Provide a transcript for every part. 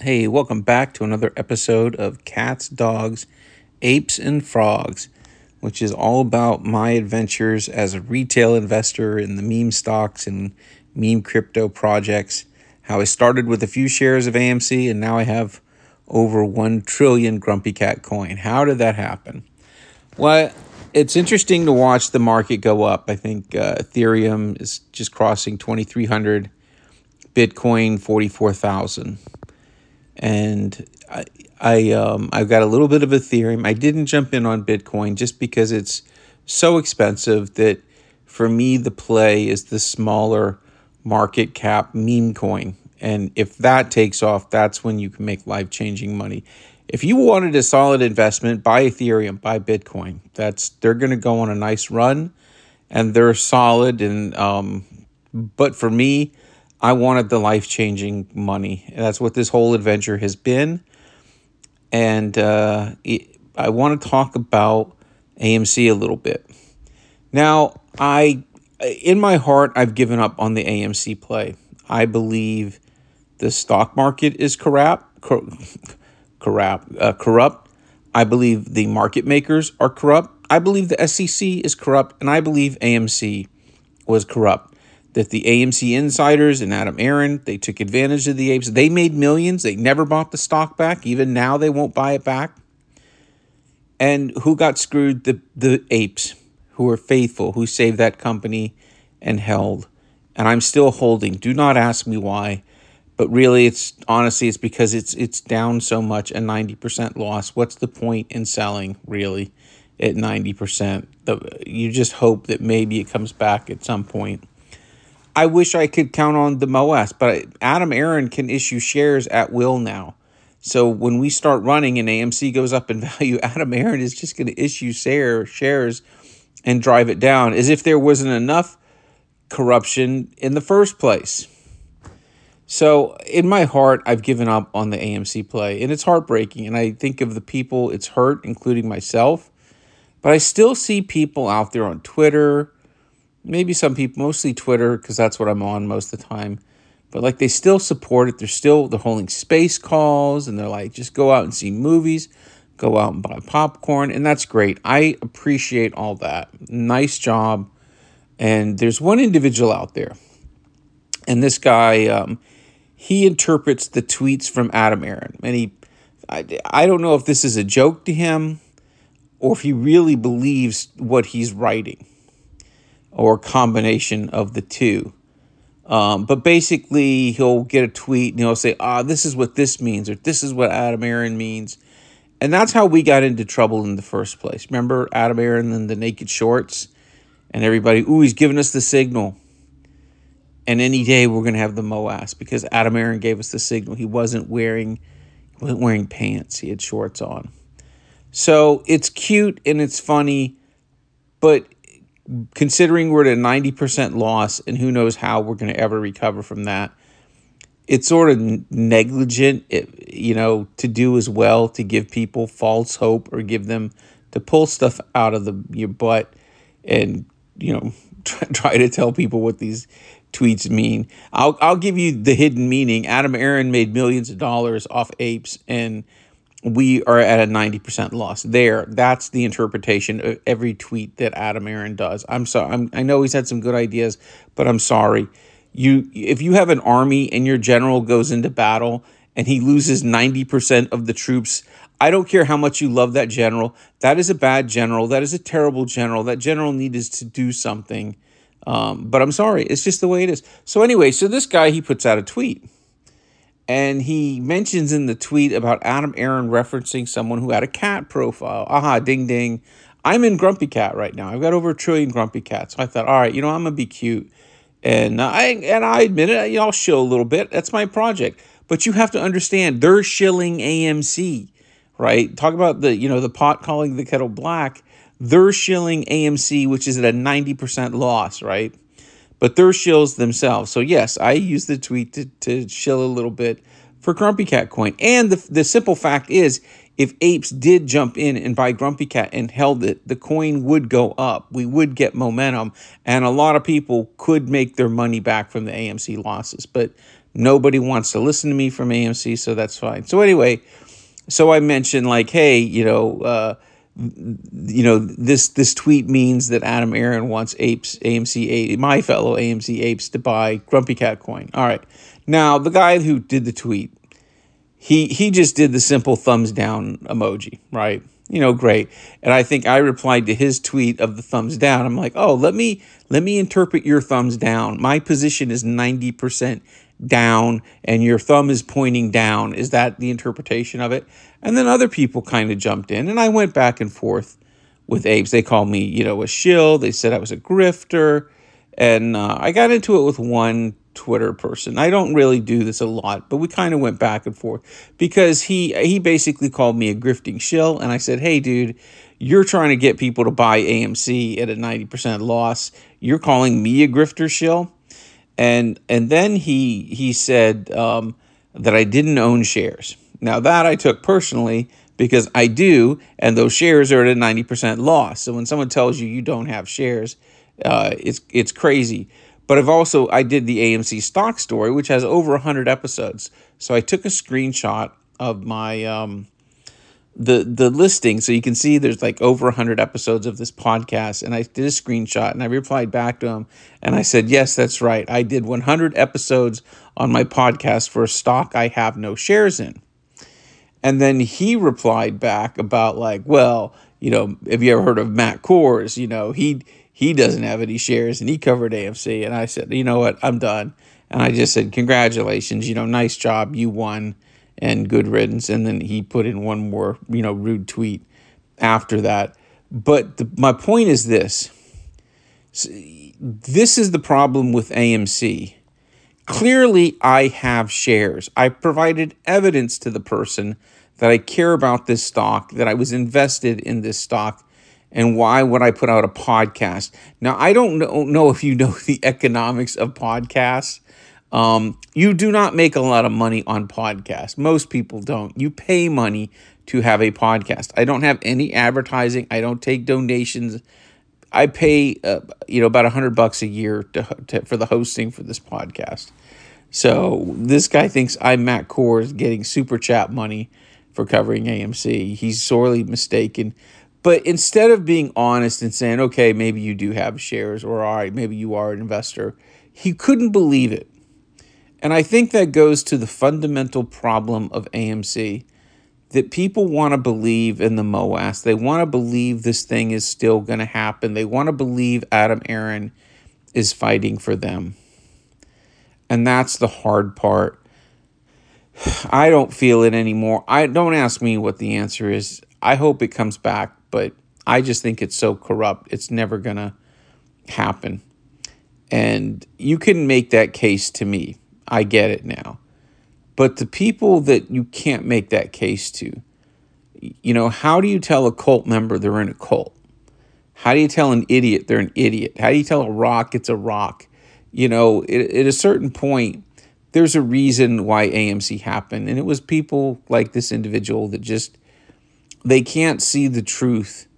Hey, welcome back to another episode of Cats, Dogs, Apes, and Frogs, which is all about my adventures as a retail investor in the meme stocks and meme crypto projects. How I started with a few shares of AMC and now I have over 1 trillion Grumpy Cat coin. How did that happen? Well, it's interesting to watch the market go up. I think Ethereum is just crossing 2,300, Bitcoin 44,000. And I've got a little bit of Ethereum. I didn't jump in on Bitcoin just because it's so expensive that for me the play is the smaller market cap meme coin. And if that takes off, that's when you can make life-changing money. If you wanted a solid investment, buy Ethereum, buy Bitcoin. They're going to go on a nice run, and they're solid. But for me, I wanted the life-changing money. And that's what this whole adventure has been. And I want to talk about AMC a little bit. Now, in my heart, I've given up on the AMC play. I believe the stock market is corrupt. I believe the market makers are corrupt. I believe the SEC is corrupt. And I believe AMC was corrupt. That the AMC insiders and Adam Aron, they took advantage of the apes. They made millions. They never bought the stock back. Even now, they won't buy it back. And who got screwed? The apes, who were faithful, who saved that company and held. And I'm still holding. Do not ask me why. But really, it's because it's down so much, a 90% loss. What's the point in selling, really, at 90%? You just hope that maybe it comes back at some point. I wish I could count on the MOS, but Adam Aron can issue shares at will now. So when we start running and AMC goes up in value, Adam Aron is just going to issue shares and drive it down as if there wasn't enough corruption in the first place. So in my heart, I've given up on the AMC play, and it's heartbreaking. And I think of the people it's hurt, including myself. But I still see people out there on Twitter, maybe some people, mostly Twitter, because that's what I'm on most of the time. But they still support it. They're holding space calls, and they're like, just go out and see movies, go out and buy popcorn, and that's great. I appreciate all that. Nice job. And there's one individual out there, and this guy, he interprets the tweets from Adam Aron. And I don't know if this is a joke to him or if he really believes what he's writing, or a combination of the two. But basically, he'll get a tweet and he'll say, this is what this means, or this is what Adam Aron means. And that's how we got into trouble in the first place. Remember Adam Aron and the naked shorts? And everybody, he's giving us the signal. And any day we're going to have the MOAS because Adam Aron gave us the signal. He wasn't wearing pants. He had shorts on. So it's cute and it's funny, but considering we're at a 90% loss and who knows how we're going to ever recover from that, it's sort of negligent, to do as well, to give people false hope or to pull stuff out of your butt and, try to tell people what these tweets mean. I'll give you the hidden meaning. Adam Aron made millions of dollars off apes, and we are at a 90% loss. That's the interpretation of every tweet that Adam Aron does. I'm sorry. I know he's had some good ideas, but I'm sorry. If you have an army and your general goes into battle and he loses 90% of the troops, I don't care how much you love that general. That is a bad general. That is a terrible general. That general needs to do something. But I'm sorry. It's just the way it is. So anyway, this guy, he puts out a tweet. And he mentions in the tweet about Adam Aron referencing someone who had a cat profile. Aha, ding, ding. I'm in Grumpy Cat right now. I've got over 1 trillion Grumpy Cats. So I thought, all right, I'm going to be cute. And I admit it, I'll shill a little bit. That's my project. But you have to understand, they're shilling AMC, right? Talk about the pot calling the kettle black. They're shilling AMC, which is at a 90% loss, right? But they're shills themselves. So yes, I use the tweet to shill a little bit for Grumpy Cat coin. And the simple fact is, if apes did jump in and buy Grumpy Cat and held it, the coin would go up. We would get momentum, and a lot of people could make their money back from the AMC losses. But Nobody wants to listen to me from AMC, so that's fine. So anyway, so I mentioned like, hey, this tweet means that Adam Aaron wants my fellow AMC apes to buy Grumpy Cat coin. All right. Now, the guy who did the tweet, he just did the simple thumbs down emoji, right? Great. And I think I replied to his tweet of the thumbs down. I'm like, oh, let me interpret your thumbs down. My position is 90% down and your thumb is pointing down. Is that the interpretation of it? And then other people kind of jumped in, and I went back and forth with apes. They called me, a shill. They said I was a grifter. And I got into it with one Twitter person. I don't really do this a lot, but we kind of went back and forth because he basically called me a grifting shill. And I said, hey, dude, you're trying to get people to buy AMC at a 90% loss. You're calling me a grifter shill? And then he said that I didn't own shares. Now that I took personally because I do, and those shares are at a 90% loss. So when someone tells you don't have shares, it's crazy. But I did the AMC stock story, which has over 100 episodes. So I took a screenshot of my the listing, so you can see there's like over 100 episodes of this podcast, and I did a screenshot and I replied back to him and I said, yes, that's right, I did 100 episodes on my podcast for a stock I have no shares in. And then he replied back about like, well, have you ever heard of Matt Kors? He doesn't have any shares and he covered AMC. And I said, you know what, I'm done. And I just said, congratulations, nice job, you won, and good riddance. And then he put in one more, rude tweet after that. But my point is this. This is the problem with AMC. Clearly, I have shares. I provided evidence to the person that I care about this stock, that I was invested in this stock, and why would I put out a podcast? Now, I don't know if you know the economics of podcasts. You do not make a lot of money on podcasts. Most people don't. You pay money to have a podcast. I don't have any advertising. I don't take donations. I pay, about $100 a year for the hosting for this podcast. So this guy thinks I'm Matt Kors getting super chat money for covering AMC. He's sorely mistaken. But instead of being honest and saying, okay, maybe you do have shares, or all right, maybe you are an investor, he couldn't believe it. And I think that goes to the fundamental problem of AMC, that people want to believe in the MOAS. They want to believe this thing is still going to happen. They want to believe Adam Aaron is fighting for them. And that's the hard part. I don't feel it anymore. Don't ask me what the answer is. I hope it comes back, but I just think it's so corrupt. It's never going to happen. And you can make that case to me. I get it now. But the people that you can't make that case to, how do you tell a cult member they're in a cult? How do you tell an idiot they're an idiot? How do you tell a rock it's a rock? At a certain point, there's a reason why AMC happened. And it was people like this individual that just, they can't see the truth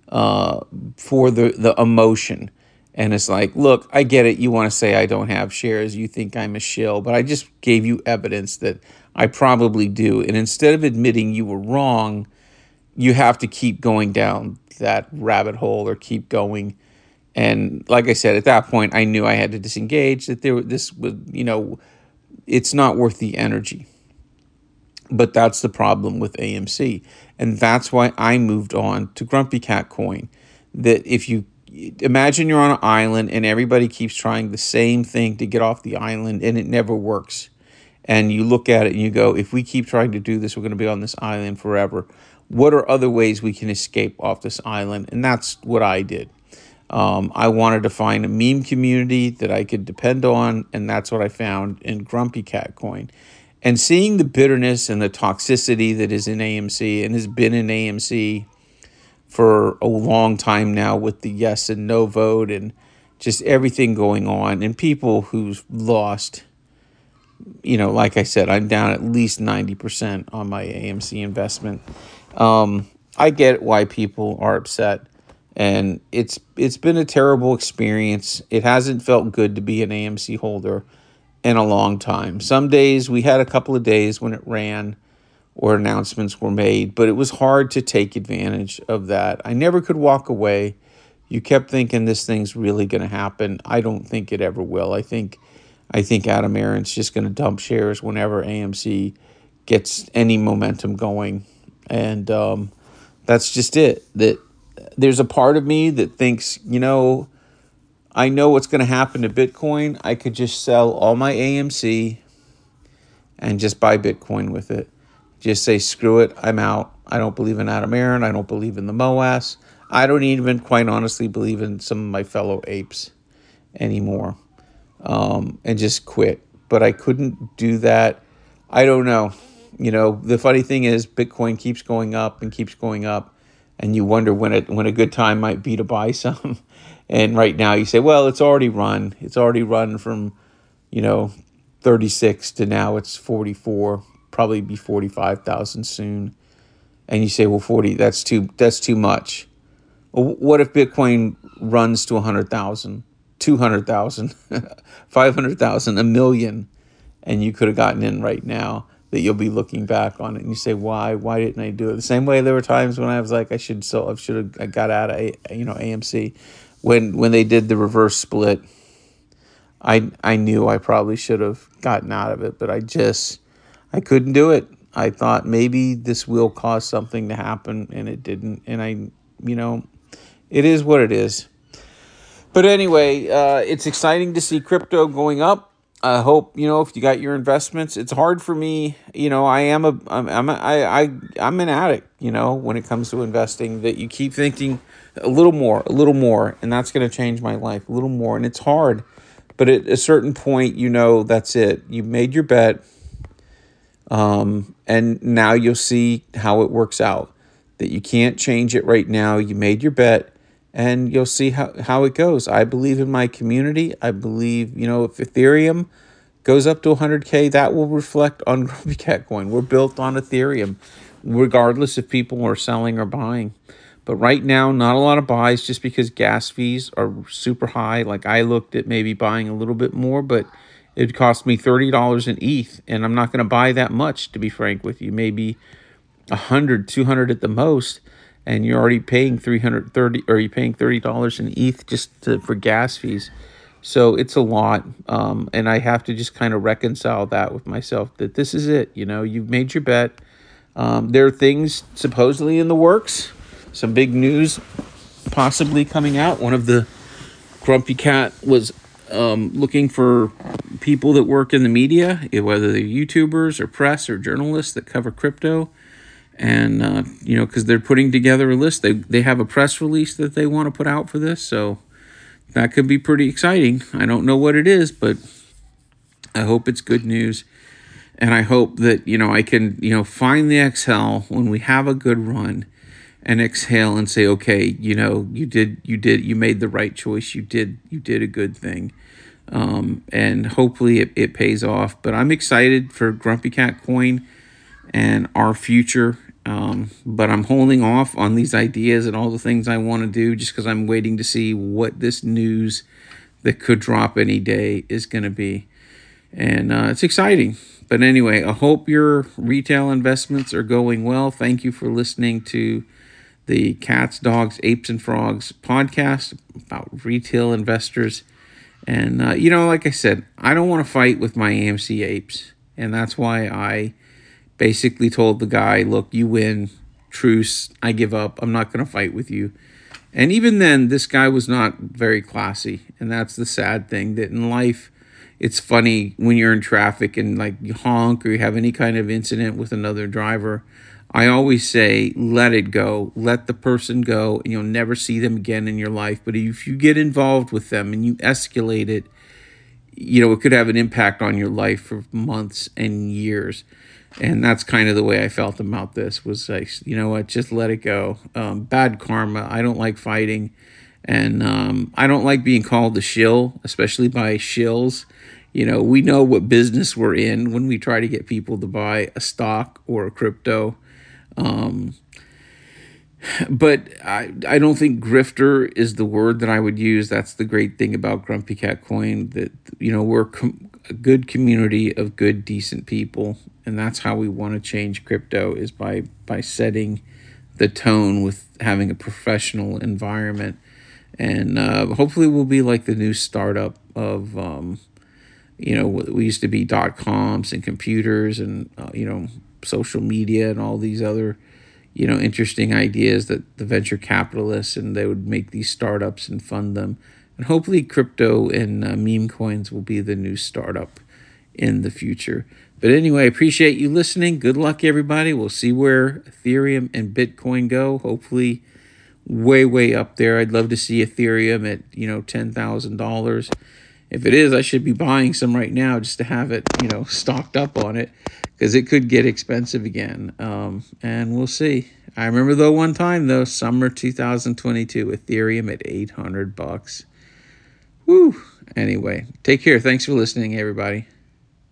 for the emotion. And it's like, look, I get it. You want to say I don't have shares. You think I'm a shill. But I just gave you evidence that I probably do. And instead of admitting you were wrong, you have to keep going down that rabbit hole or keep going. And like I said, at that point, I knew I had to disengage, that this was, it's not worth the energy. But that's the problem with AMC. And that's why I moved on to Grumpy Cat Coin. That if you imagine you're on an island and everybody keeps trying the same thing to get off the island and it never works. And you look at it and you go, if we keep trying to do this, we're going to be on this island forever. What are other ways we can escape off this island? And that's what I did. I wanted to find a meme community that I could depend on, and that's what I found in Grumpy Cat Coin. And seeing the bitterness and the toxicity that is in AMC and has been in AMC for a long time now with the yes and no vote and just everything going on, and people who've lost, like I said, I'm down at least 90% on my AMC investment. I get why people are upset, and it's been a terrible experience. It hasn't felt good to be an AMC holder. in a long time. Some days we had a couple of days when it ran or announcements were made, but it was hard to take advantage of that. I never could walk away. You kept thinking this thing's really going to happen. I don't think it ever will. I think Adam Aaron's just going to dump shares whenever AMC gets any momentum going, and that's just it. That there's a part of me that thinks, I know what's going to happen to Bitcoin. I could just sell all my AMC and just buy Bitcoin with it. Just say, screw it, I'm out. I don't believe in Adam Aaron. I don't believe in the MOAS. I don't even, quite honestly, believe in some of my fellow apes anymore, and just quit. But I couldn't do that. I don't know. The funny thing is Bitcoin keeps going up and keeps going up, and you wonder when a good time might be to buy some. And right now you say, well, it's already run. It's already run from, 36 to now it's 44, probably be 45,000 soon. And you say, well, 40, that's too much. Well, what if Bitcoin runs to 100,000, 200,000, 500,000, a million, and you could have gotten in right now? That you'll be looking back on it and you say, why didn't I do it? The same way there were times when I was like, I should have got out of AMC when they did the reverse split. I knew I probably should have gotten out of it, but I couldn't do it. I thought maybe this will cause something to happen, and it didn't. And it is what it is. But anyway, it's exciting to see crypto going up. I hope, if you got your investments, it's hard for me. I'm an addict, when it comes to investing, that you keep thinking a little more, and that's going to change my life a little more. And it's hard, but at a certain point, that's it. You made your bet. And now you'll see how it works out, that you can't change it right now. You made your bet. And you'll see how it goes. I believe in my community. I believe, if Ethereum goes up to 100K, that will reflect on Grumpy Cat Coin. We're built on Ethereum, regardless if people are selling or buying. But right now, not a lot of buys just because gas fees are super high. Like I looked at maybe buying a little bit more, but it cost me $30 in ETH, and I'm not going to buy that much, to be frank with you. Maybe 100, 200 at the most. And you're already paying $30 in ETH just for gas fees. So it's a lot. And I have to just kind of reconcile that with myself, that this is it. You've made your bet. There are things supposedly in the works, some big news possibly coming out. One of the Grumpy Cat was looking for people that work in the media, whether they're YouTubers or press or journalists that cover crypto. And, because they're putting together a list. They have a press release that they want to put out for this. So that could be pretty exciting. I don't know what it is, but I hope it's good news. And I hope that, I can, find the exhale when we have a good run and exhale and say, okay, you made the right choice. You did a good thing. And hopefully it pays off. But I'm excited for Grumpy Cat Coin and our future. But I'm holding off on these ideas and all the things I want to do just because I'm waiting to see what this news that could drop any day is going to be. And it's exciting. But anyway, I hope your retail investments are going well. Thank you for listening to the Cats, Dogs, Apes, and Frogs podcast about retail investors. And, like I said, I don't want to fight with my AMC apes. And that's why I basically told the guy, look, you win, truce, I give up, I'm not going to fight with you. And even then, this guy was not very classy. And that's the sad thing, that in life, it's funny when you're in traffic and like you honk or you have any kind of incident with another driver. I always say, let it go, let the person go, and you'll never see them again in your life. But if you get involved with them and you escalate it, it could have an impact on your life for months and years. And that's kind of the way I felt about this, was like, you know what, just let it go. Bad karma. I don't like fighting. And I don't like being called a shill, especially by shills. We know what business we're in when we try to get people to buy a stock or a crypto. But I don't think grifter is the word that I would use. That's the great thing about Grumpy Cat Coin, that, we're a good community of good, decent people. And that's how we want to change crypto, is by setting the tone with having a professional environment. And hopefully we'll be like the new startup of, we used to be .coms and computers and, social media and all these other, interesting ideas that the venture capitalists, and they would make these startups and fund them. And hopefully crypto and meme coins will be the new startup in the future. But anyway, I appreciate you listening. Good luck, everybody. We'll see where Ethereum and Bitcoin go. Hopefully way, way up there. I'd love to see Ethereum at, $10,000. If it is, I should be buying some right now just to have it, stocked up on it, because it could get expensive again. And we'll see. I remember though one time though, summer 2022, Ethereum at $800. Woo. Anyway, take care. Thanks for listening, everybody.